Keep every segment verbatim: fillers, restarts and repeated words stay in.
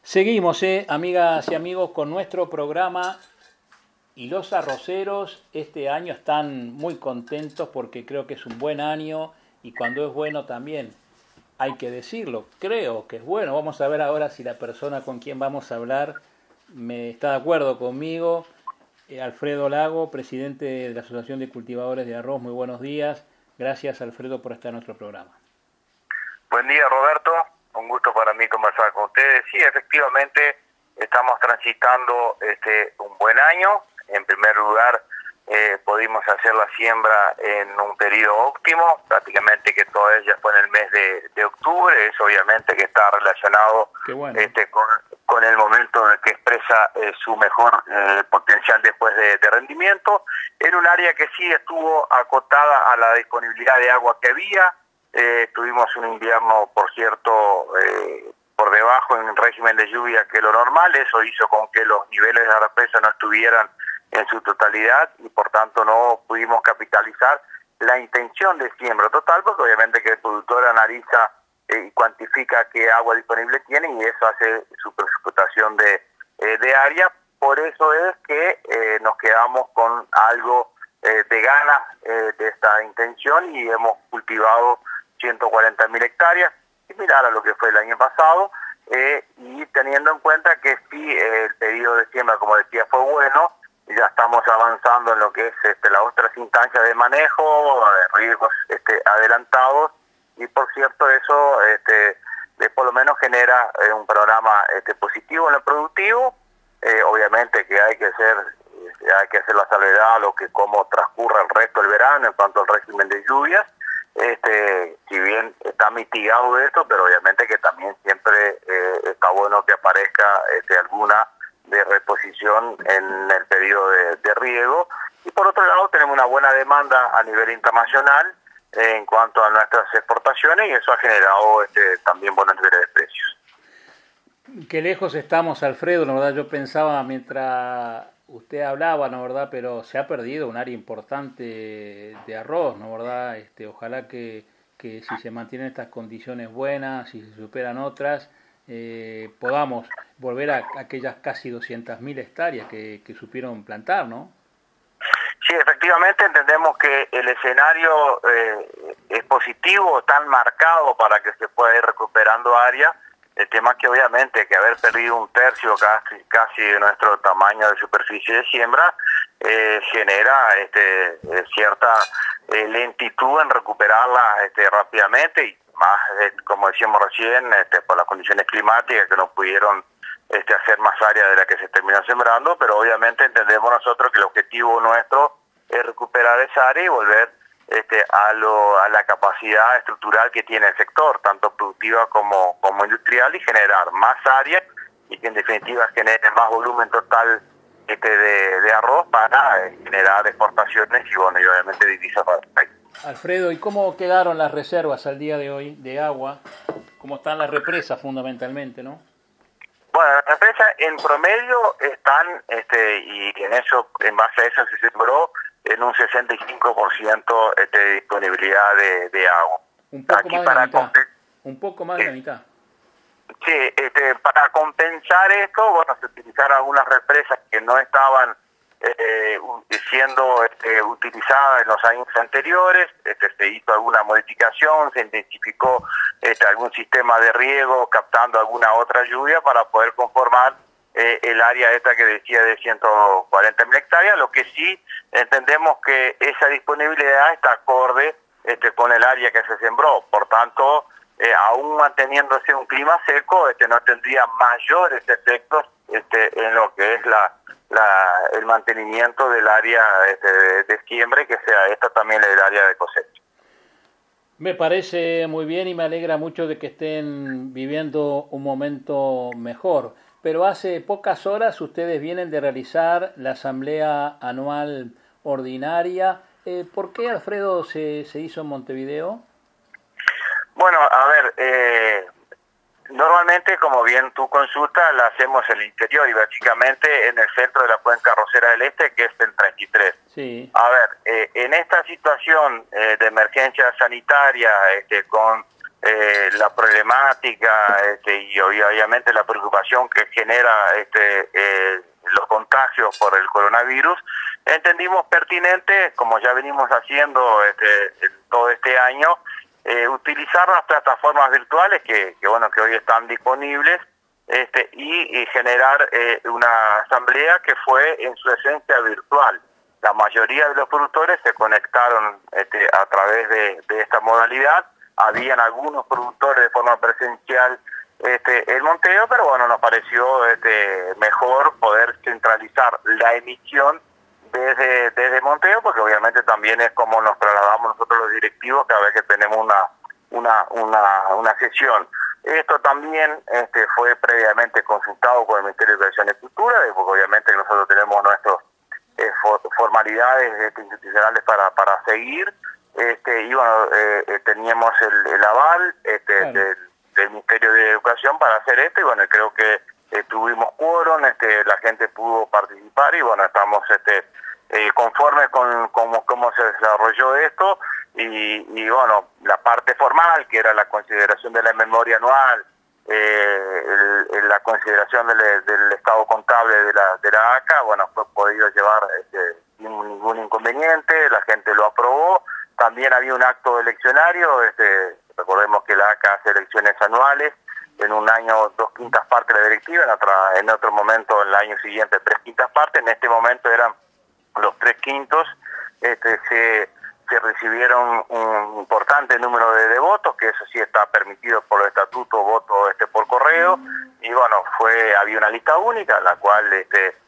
Seguimos, eh, amigas y amigos, con nuestro programa y los arroceros este año están muy contentos porque creo que es un buen año y cuando es bueno también hay que decirlo, creo que es bueno. Vamos a ver ahora si la persona con quien vamos a hablar me está de acuerdo conmigo. Eh, Alfredo Lago, presidente de la Asociación de Cultivadores de Arroz, muy buenos días. Gracias, Alfredo, por estar en nuestro programa. Buen día, Roberto. Un gusto para mí conversar con ustedes. Sí, efectivamente, estamos transitando este un buen año. En primer lugar, eh, pudimos hacer la siembra en un periodo óptimo, prácticamente que todo ella fue en el mes de, de octubre. Eso obviamente que está relacionado bueno. este, con, con el momento en el que expresa eh, su mejor eh, potencial después de, de rendimiento, en un área que sí estuvo acotada a la disponibilidad de agua que había. Eh, tuvimos un invierno, por cierto, eh, por debajo en régimen de lluvia que lo normal. Eso hizo con que los niveles de la represa no estuvieran en su totalidad y por tanto no pudimos capitalizar la intención de siembra total, porque obviamente que el productor analiza eh, y cuantifica qué agua disponible tiene y eso hace su presupuestación de, eh, de área. Por eso es que eh, nos quedamos con algo eh, de ganas eh, de esta intención y hemos cultivado ciento cuarenta mil hectáreas, similar a lo que fue el año pasado, eh, y teniendo en cuenta que sí, eh, el periodo de siembra, como decía, fue bueno, ya estamos avanzando en lo que es este, las otras instancias de manejo, eh, riesgos este, adelantados, y por cierto eso este, de, por lo menos genera eh, un programa este, positivo en lo productivo. Eh, obviamente que hay que hacer, eh, hay que hacer la salvedad a lo que cómo transcurra el resto del verano en cuanto al régimen de lluvias. Este, si bien está mitigado esto, pero obviamente que también siempre eh, está bueno que aparezca este, alguna de reposición en el periodo de, de riego. Y por otro lado tenemos una buena demanda a nivel internacional eh, en cuanto a nuestras exportaciones y eso ha generado este, también buenos niveles de precios. Qué lejos estamos, Alfredo, la verdad yo pensaba mientras usted hablaba, ¿no verdad? Pero se ha perdido un área importante de arroz, ¿no verdad? Este, ojalá que, que si se mantienen estas condiciones buenas, si se superan otras, eh, podamos volver a aquellas casi doscientas mil hectáreas que, que supieron plantar, ¿no? Sí, efectivamente entendemos que el escenario eh, es positivo, tan marcado para que se pueda ir recuperando área. El tema es que obviamente que haber perdido un tercio casi, casi de nuestro tamaño de superficie de siembra eh, genera este, eh, cierta eh, lentitud en recuperarla este, rápidamente y más, eh, como decíamos recién, este, por las condiciones climáticas que no pudieron este, hacer más área de la que se terminó sembrando, pero obviamente entendemos nosotros que el objetivo nuestro es recuperar esa área y volver Este, a, lo, a la capacidad estructural que tiene el sector, tanto productiva como, como industrial, y generar más área y que en definitiva genere más volumen total este, de, de arroz para eh, generar exportaciones y bueno y obviamente divisas para el país. Alfredo, ¿y cómo quedaron las reservas al día de hoy de agua? ¿Cómo están las represas fundamentalmente, no? Bueno, las represas en promedio están, este, y en eso, en base a eso se sembró en un sesenta y cinco por ciento este, de disponibilidad de, de agua. Un poco Aquí más de para la mitad. comp- Un poco más de la mitad. Sí, este, para compensar esto, bueno, se utilizaron algunas represas que no estaban eh, siendo este, utilizadas en los años anteriores. Este, se hizo alguna modificación, se intensificó este, algún sistema de riego captando alguna otra lluvia para poder conformar eh, el área esta que decía de ciento cuarenta mil hectáreas. Lo que sí entendemos que esa disponibilidad está acorde este, con el área que se sembró, por tanto, eh, aún manteniéndose un clima seco, este, no tendría mayores efectos este, en lo que es la, la el mantenimiento del área este, de, de siembra, que sea esta también el área de cosecha. Me parece muy bien y me alegra mucho de que estén viviendo un momento mejor. Pero hace pocas horas ustedes vienen de realizar la asamblea anual ordinaria. Eh, ¿Por qué, Alfredo, se, se hizo en Montevideo? Bueno, a ver, eh, normalmente, como bien tú consultas, la hacemos en el interior y básicamente en el centro de la cuenca arrocera del Este, que es el treinta y tres. Sí. A ver, eh, en esta situación eh, de emergencia sanitaria, este, con eh, la problemática este, y obviamente la preocupación que genera este, eh, los contagios por el coronavirus, entendimos pertinente, como ya venimos haciendo este, todo este año, eh, utilizar las plataformas virtuales que, que bueno que hoy están disponibles este, y, y generar eh, una asamblea que fue en su esencia virtual. La mayoría de los productores se conectaron este, a través de, de esta modalidad. Habían algunos productores de forma presencial este, el Monteo, pero bueno, nos pareció este, mejor poder centralizar la emisión desde, desde Monteo, porque obviamente también es como nos trasladamos nosotros los directivos cada vez que tenemos una, una, una, una sesión. Esto también este, fue previamente consultado con el Ministerio de Educación y Cultura, porque obviamente nosotros tenemos nuestros eh, for, formalidades este, institucionales para, para seguir, este, y bueno, eh, eh, teníamos el, el aval este, claro. del, del Ministerio de Educación para hacer esto, y bueno, creo que eh, tuvimos quórum, este, la gente pudo participar, y bueno, estamos este, eh, conformes con cómo, cómo se desarrolló esto, y, y bueno, la parte formal, que era la consideración de la memoria anual, eh, el, el, la consideración del, del estado contable de la, de la A C A, bueno, fue podido llevar este, sin ningún inconveniente, la gente lo aprobó. También había un acto eleccionario, este, recordemos que la A C A hace elecciones anuales, en un año dos quintas partes de la directiva, en, otra, en otro momento, en el año siguiente, tres quintas partes, en este momento eran los tres quintos, este, se, se recibieron un importante número de, de votos, que eso sí está permitido por los estatutos, voto este, por correo, y bueno, fue había una lista única, la cual este,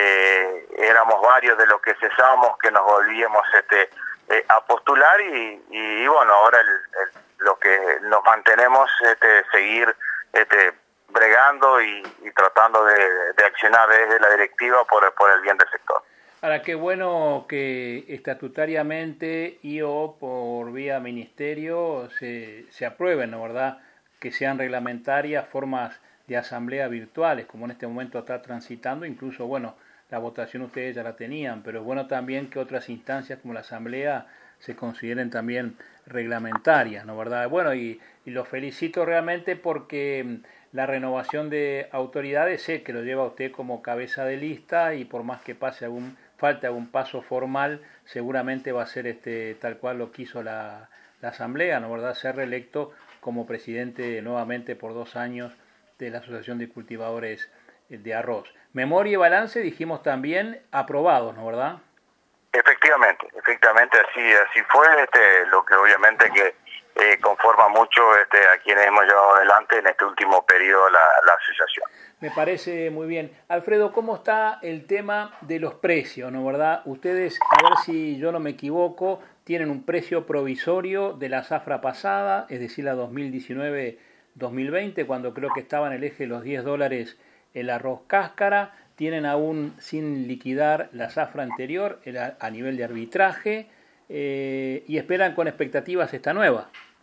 eh, éramos varios de los que cesábamos, que nos volvíamos este, eh, a postular, y, y, y bueno, ahora el, el, lo que nos mantenemos este, seguir este, bregando y, y tratando de, de accionar desde la directiva por, por el bien del sector. Ahora, qué bueno que estatutariamente y o por vía ministerio se, se aprueben, ¿no, verdad? Que sean reglamentarias formas de asamblea virtuales, como en este momento está transitando. Incluso, bueno, la votación ustedes ya la tenían, pero es bueno también que otras instancias como la asamblea se consideren también reglamentarias, ¿no, verdad? Bueno, y, y los felicito realmente porque la renovación de autoridades, sé que lo lleva usted como cabeza de lista, y por más que pase algún falte algún paso formal, seguramente va a ser este tal cual lo quiso la, la asamblea, ¿no, verdad? Ser reelecto como presidente nuevamente por dos años de la Asociación de Cultivadores de Arroz. Memoria y balance, dijimos también, aprobados, ¿no, verdad? Efectivamente, efectivamente así así fue, este, lo que obviamente que eh, conforma mucho este, a quienes hemos llevado adelante en este último periodo la, la asociación. Me parece muy bien. Alfredo, ¿cómo está el tema de los precios, no, verdad? Ustedes, a ver si yo no me equivoco, tienen un precio provisorio de la zafra pasada, es decir, la dos mil diecinueve dos mil veinte, cuando creo que estaba en el eje de los diez dólares el arroz cáscara. Tienen aún sin liquidar la zafra anterior a nivel de arbitraje, eh, y esperan con expectativas esta nueva.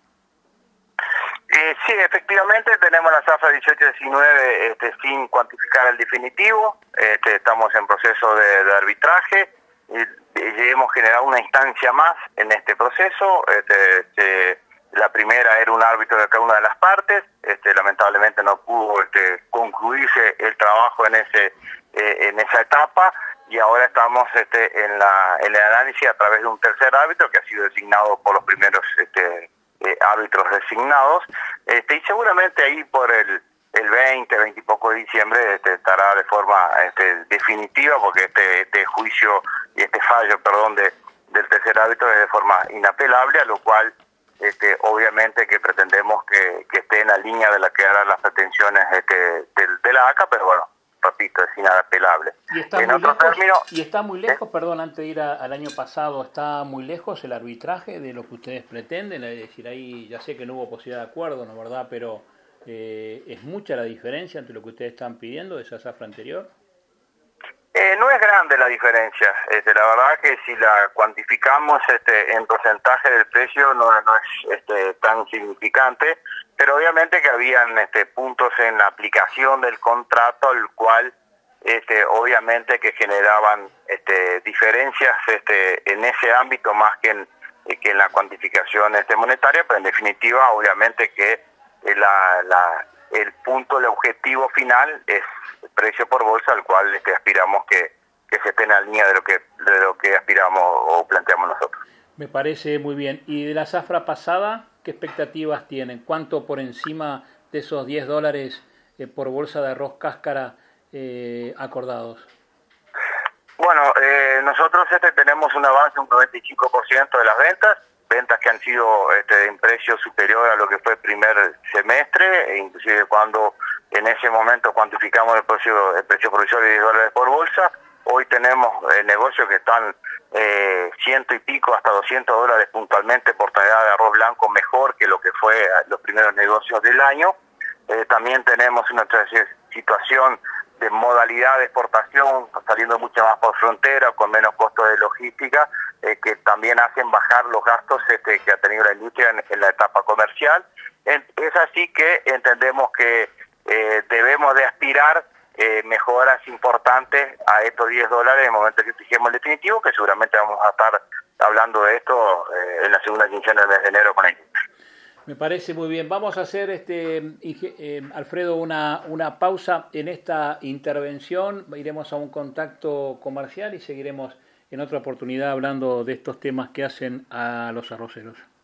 Eh, sí, efectivamente tenemos la zafra dieciocho diecinueve este, sin cuantificar el definitivo. Este, estamos en proceso de, de arbitraje y, y hemos generado una instancia más en este proceso. Este, este, la primera era un árbitro de cada una de las partes. Este, lamentablemente no pudo este, concluirse el trabajo en ese eh, en esa etapa, y ahora estamos este, en la en el análisis a través de un tercer árbitro que ha sido designado por los primeros este, eh, árbitros designados, este, y seguramente ahí por el el veinte, veinte y poco de diciembre este, estará de forma este, definitiva, porque este, este juicio y este fallo, perdón, de, del tercer árbitro es de forma inapelable, a lo cual este, obviamente que pretendemos que, que esté en la línea de la que eran las pretensiones este, de, de la A C A, pero bueno, repito, es inapelable. Y está, en muy otro lejos, término, y está muy lejos, ¿eh? perdón, antes de ir a, al año pasado, ¿está muy lejos el arbitraje de lo que ustedes pretenden? Es decir, ahí ya sé que no hubo posibilidad de acuerdo, ¿no, verdad? Pero eh, ¿es mucha la diferencia entre lo que ustedes están pidiendo de esa zafra anterior? Eh, no es grande la diferencia. Este, la verdad que si la cuantificamos este, en porcentaje del precio no, no es este, tan significante, pero obviamente que habían este, puntos en la aplicación del contrato, el cual este, obviamente que generaban este, diferencias este, en ese ámbito más que en, eh, que en la cuantificación este, monetaria, pero en definitiva, obviamente que eh, la, la, el punto, el objetivo final es el precio por bolsa, al cual este, aspiramos que, que se esté en la línea de lo que, de lo que aspiramos o planteamos nosotros. Me parece muy bien. ¿Y de la zafra pasada, qué expectativas tienen? ¿Cuánto por encima de esos diez dólares eh, por bolsa de arroz cáscara eh, acordados? Bueno, eh, nosotros este, tenemos un avance de un noventa y cinco por ciento de las ventas, ventas que han sido este, en precio superior a lo que fue el primer semestre, e inclusive cuando en ese momento cuantificamos el precio, el precio provisorio de diez dólares por bolsa. Hoy tenemos eh, negocios que están eh, ciento y pico hasta doscientos dólares puntualmente por tonelada de arroz blanco, mejor que lo que fue los primeros negocios del año. Eh, también tenemos una situación de modalidad de exportación, saliendo mucho más por frontera, con menos costos de logística, eh, que también hacen bajar los gastos este, que ha tenido la industria en, en la etapa comercial. En, es así que entendemos que eh, debemos de aspirar eh, mejoras importantes a estos diez dólares en el momento que fijemos el definitivo, que seguramente vamos a estar hablando de esto eh, en la segunda quincena del mes de enero con la industria. Me parece muy bien. Vamos a hacer, este eh, Alfredo, una, una pausa en esta intervención. Iremos a un contacto comercial y seguiremos en otra oportunidad hablando de estos temas que hacen a los arroceros.